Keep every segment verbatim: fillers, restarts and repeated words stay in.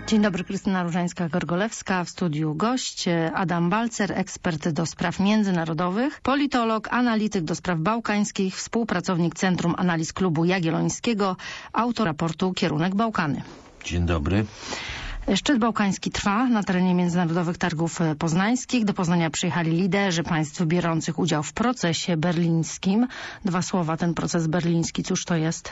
Dzień dobry, Krystyna Różańska-Gorgolewska. W studiu gość Adam Balcer, ekspert do spraw międzynarodowych, politolog, analityk do spraw bałkańskich, współpracownik Centrum Analiz Klubu Jagiellońskiego, autor raportu Kierunek Bałkany. Dzień dobry. Szczyt bałkański trwa na terenie Międzynarodowych Targów Poznańskich. Do Poznania przyjechali liderzy państw biorących udział w procesie berlińskim. Dwa słowa, ten proces berliński, cóż to jest?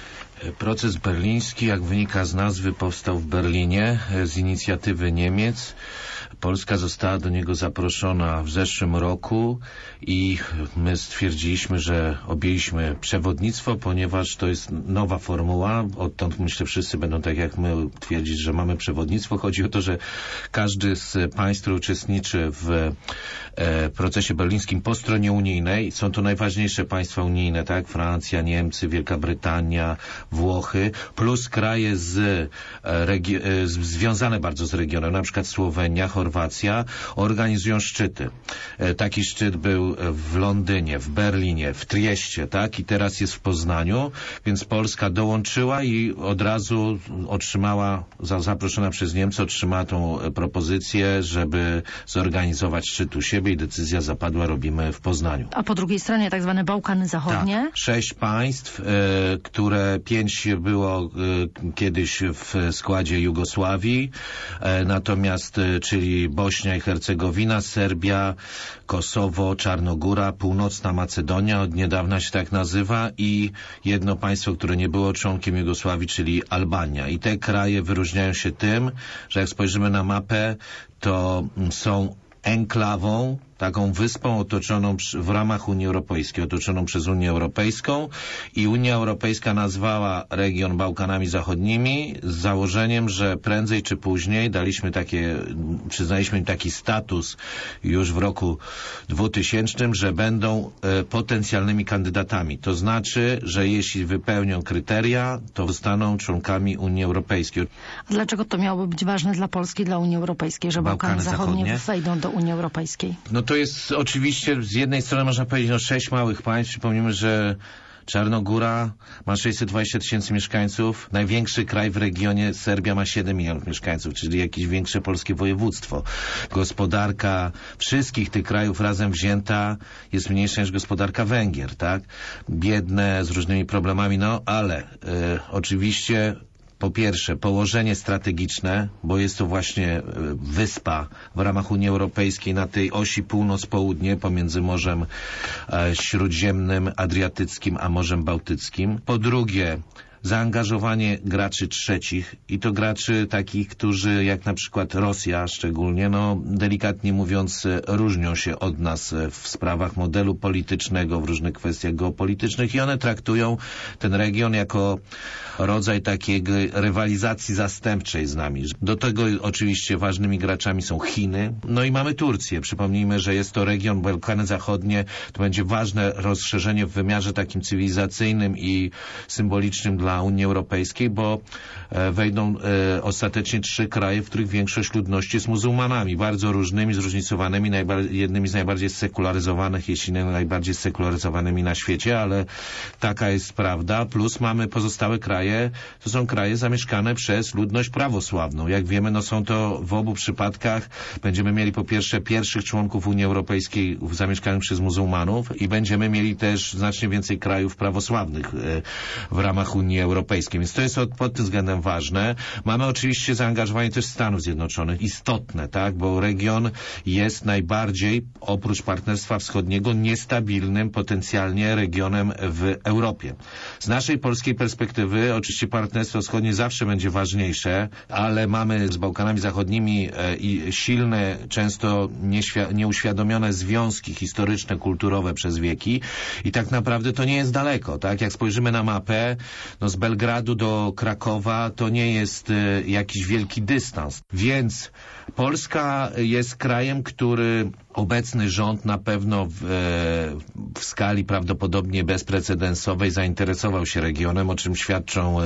Proces berliński, jak wynika z nazwy, powstał w Berlinie z inicjatywy Niemiec. Polska została do niego zaproszona w zeszłym roku i my stwierdziliśmy, że objęliśmy przewodnictwo, ponieważ to jest nowa formuła. Odtąd myślę wszyscy będą tak jak my twierdzić, że mamy przewodnictwo. Chodzi o to, że każdy z państw, który uczestniczy w e, procesie berlińskim po stronie unijnej, są to najważniejsze państwa unijne, tak? Francja, Niemcy, Wielka Brytania, Włochy, plus kraje z, e, regi- e, z, związane bardzo z regionem, na przykład Słowenia, Chorwacja, organizują szczyty. E, taki szczyt był w Londynie, w Berlinie, w Trieście, tak? I teraz jest w Poznaniu, więc Polska dołączyła i od razu otrzymała, za, zaproszona przez Niemcy, otrzymała tą propozycję, żeby zorganizować szczyt u siebie i decyzja zapadła, robimy w Poznaniu. A po drugiej stronie tak zwane Bałkany Zachodnie? Tak, sześć państw, e, które pięć było e, kiedyś w składzie Jugosławii, e, natomiast, e, czyli Bośnia i Hercegowina, Serbia, Kosowo, Czarnogóra, Północna Macedonia, od niedawna się tak nazywa, i jedno państwo, które nie było członkiem Jugosławii, czyli Albania. I te kraje wyróżniają się tym, że jak spojrzymy na mapę, to są enklawą, taką wyspą otoczoną w ramach Unii Europejskiej, otoczoną przez Unię Europejską, i Unia Europejska nazwała region Bałkanami Zachodnimi z założeniem, że prędzej czy później daliśmy takie, przyznaliśmy im taki status już w roku dwutysięcznym, że będą e, potencjalnymi kandydatami. To znaczy, że jeśli wypełnią kryteria, to zostaną członkami Unii Europejskiej. A dlaczego to miałoby być ważne dla Polski, dla Unii Europejskiej, że Bałkany, Bałkany Zachodnie, Zachodnie wejdą do Unii Europejskiej? No to jest oczywiście, z jednej strony można powiedzieć, no sześć małych państw. Przypomnijmy, że Czarnogóra ma sześćset dwadzieścia tysięcy mieszkańców. Największy kraj w regionie, Serbia, ma siedem milionów mieszkańców, czyli jakieś większe polskie województwo. Gospodarka wszystkich tych krajów razem wzięta jest mniejsza niż gospodarka Węgier, tak? Biedne, z różnymi problemami, no ale e, oczywiście po pierwsze, położenie strategiczne, bo jest to właśnie wyspa w ramach Unii Europejskiej na tej osi północ-południe pomiędzy Morzem Śródziemnym, Adriatyckim a Morzem Bałtyckim. Po drugie, zaangażowanie graczy trzecich, i to graczy takich, którzy jak na przykład Rosja szczególnie, no delikatnie mówiąc, różnią się od nas w sprawach modelu politycznego, w różnych kwestiach geopolitycznych, i one traktują ten region jako rodzaj takiej rywalizacji zastępczej z nami. Do tego oczywiście ważnymi graczami są Chiny, no i mamy Turcję. Przypomnijmy, że jest to region Bałkany Zachodnie, to będzie ważne rozszerzenie w wymiarze takim cywilizacyjnym i symbolicznym dla Unii Europejskiej, bo e, wejdą e, ostatecznie trzy kraje, w których większość ludności jest muzułmanami, bardzo różnymi, zróżnicowanymi, jednymi z najbardziej sekularyzowanych, jeśli nie najbardziej sekularyzowanymi na świecie, ale taka jest prawda. Plus mamy pozostałe kraje, to są kraje zamieszkane przez ludność prawosławną. Jak wiemy, no są to w obu przypadkach, będziemy mieli po pierwsze pierwszych członków Unii Europejskiej zamieszkanych przez muzułmanów i będziemy mieli też znacznie więcej krajów prawosławnych e, w ramach Unii Europejskiej. Więc to jest od, pod tym względem ważne. Mamy oczywiście zaangażowanie też Stanów Zjednoczonych, istotne, tak, bo region jest najbardziej, oprócz Partnerstwa Wschodniego, niestabilnym potencjalnie regionem w Europie. Z naszej polskiej perspektywy oczywiście Partnerstwo Wschodnie zawsze będzie ważniejsze, ale mamy z Bałkanami Zachodnimi e, i silne, często nieświ- nieuświadomione związki historyczne, kulturowe przez wieki, i tak naprawdę to nie jest daleko, tak? Jak spojrzymy na mapę, no z Belgradu do Krakowa to nie jest y, jakiś wielki dystans. Więc Polska jest krajem, który obecny rząd na pewno w, w skali prawdopodobnie bezprecedensowej zainteresował się regionem, o czym świadczą e,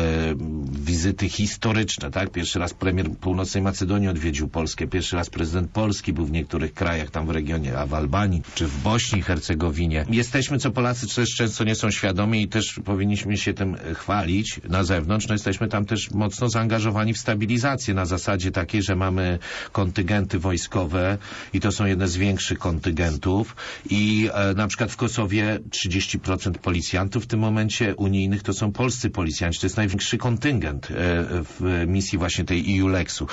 wizyty historyczne, tak? Pierwszy raz premier Północnej Macedonii odwiedził Polskę, pierwszy raz prezydent Polski był w niektórych krajach tam w regionie, a w Albanii, czy w Bośni i Hercegowinie. Jesteśmy, co Polacy też często nie są świadomi i też powinniśmy się tym chwalić na zewnątrz, no jesteśmy tam też mocno zaangażowani w stabilizację na zasadzie takiej, że mamy kontyngenty wojskowe i to są jedne z większych kontyngentów i e, na przykład w Kosowie trzydzieści procent policjantów w tym momencie unijnych to są polscy policjanci. To jest największy kontyngent e, w misji właśnie tej EULEX-u.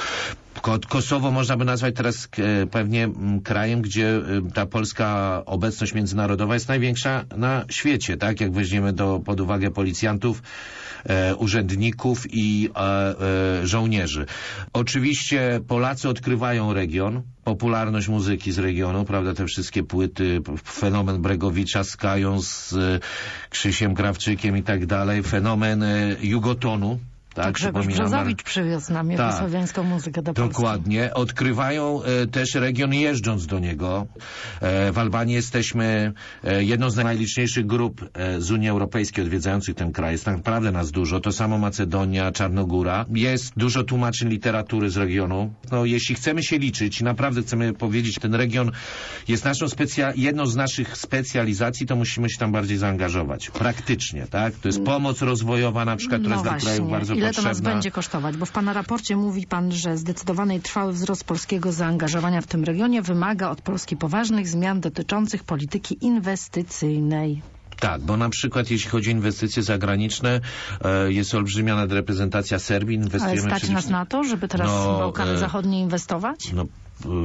Kosowo można by nazwać teraz e, pewnie m, krajem, gdzie e, ta polska obecność międzynarodowa jest największa na świecie, tak? Jak weźmiemy do, pod uwagę policjantów, e, urzędników i e, e, żołnierzy. Oczywiście Polacy odkrywają region, popularność muzyki z regionu, prawda, te wszystkie płyty, fenomen Bregowicza z Kają, z e, Krzysiem Krawczykiem i tak dalej, fenomen e, Jugotonu. Tak, Grzegorz Brzozowicz przywiózł nam jugosłowiańską tak, muzykę do Polski. Dokładnie. Odkrywają e, też region jeżdżąc do niego. E, w Albanii jesteśmy e, jedną z najliczniejszych grup e, z Unii Europejskiej odwiedzających ten kraj. Jest naprawdę nas dużo. To samo Macedonia, Czarnogóra. Jest dużo tłumaczeń literatury z regionu. No, jeśli chcemy się liczyć, naprawdę chcemy powiedzieć, ten region jest naszą specja- jedną z naszych specjalizacji, to musimy się tam bardziej zaangażować. Praktycznie, tak? To jest pomoc rozwojowa na przykład, która no jest dla kraju bardzo Ile potrzebna. to nas będzie kosztować? Bo w pana raporcie mówi pan, że zdecydowany i trwały wzrost polskiego zaangażowania w tym regionie wymaga od Polski poważnych zmian dotyczących polityki inwestycyjnej. Tak, bo na przykład jeśli chodzi o inwestycje zagraniczne, e, jest olbrzymia nadreprezentacja Serbii. Inwestujemy Ale stać nas na to, żeby teraz no, w Bałkany e, Zachodnie inwestować? No,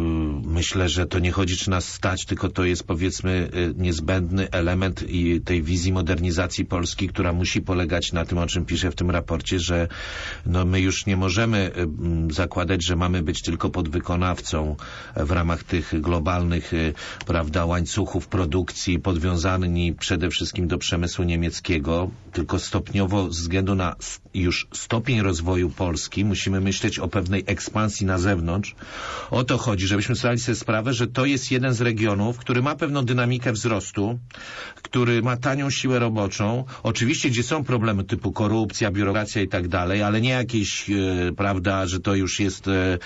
myślę, że to nie chodzi, czy nas stać, tylko to jest, powiedzmy, niezbędny element i tej wizji modernizacji Polski, która musi polegać na tym, o czym piszę w tym raporcie, że no, my już nie możemy zakładać, że mamy być tylko podwykonawcą w ramach tych globalnych, prawda, łańcuchów produkcji, podwiązani przede wszystkim do przemysłu niemieckiego, tylko stopniowo ze względu na już stopień rozwoju Polski musimy myśleć o pewnej ekspansji na zewnątrz. O to chodzi, żebyśmy zdali sobie sprawę, że to jest jeden z regionów, który ma pewną dynamikę wzrostu, który ma tanią siłę roboczą. Oczywiście, gdzie są problemy typu korupcja, biurokracja i tak dalej, ale nie jakieś, e, prawda, że to już jest e,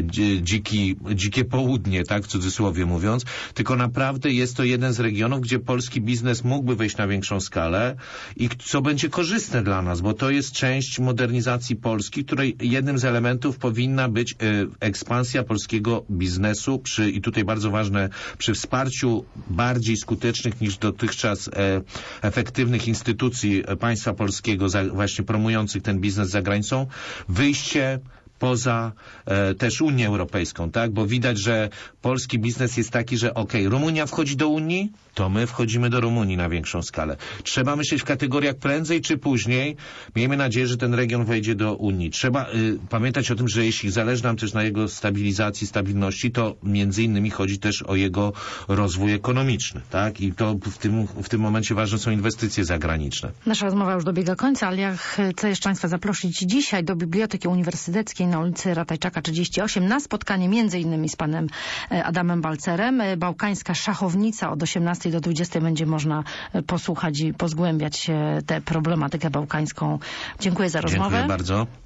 dziki, dzikie południe, tak, w cudzysłowie mówiąc, tylko naprawdę jest to jeden z regionów, gdzie polski biznes mógłby wejść na większą skalę i co będzie korzystne dla nas, bo to jest część modernizacji Polski, której jednym z elementów powinna być e, ekspansja polskiego biznesu przy, i tutaj bardzo ważne, przy wsparciu bardziej skutecznych niż dotychczas e, efektywnych instytucji państwa polskiego, za, właśnie promujących ten biznes za granicą, wyjście poza e, też Unię Europejską, tak? Bo widać, że polski biznes jest taki, że okej, okay, Rumunia wchodzi do Unii, to my wchodzimy do Rumunii na większą skalę. Trzeba myśleć w kategoriach prędzej czy później. Miejmy nadzieję, że ten region wejdzie do Unii. Trzeba y, pamiętać o tym, że jeśli zależy nam też na jego stabilizacji, stabilności, to między innymi chodzi też o jego rozwój ekonomiczny, tak? I to w tym, w tym momencie ważne są inwestycje zagraniczne. Nasza rozmowa już dobiega końca, ale ja chcę jeszcze Państwa zaprosić dzisiaj do Biblioteki Uniwersyteckiej na ulicy Ratajczaka trzydzieści osiem na spotkanie między innymi z panem Adamem Balcerem. Bałkańska szachownica od osiemnastej do dwudziestej będzie można posłuchać i pozgłębiać tę problematykę bałkańską. Dziękuję za rozmowę. Dziękuję bardzo.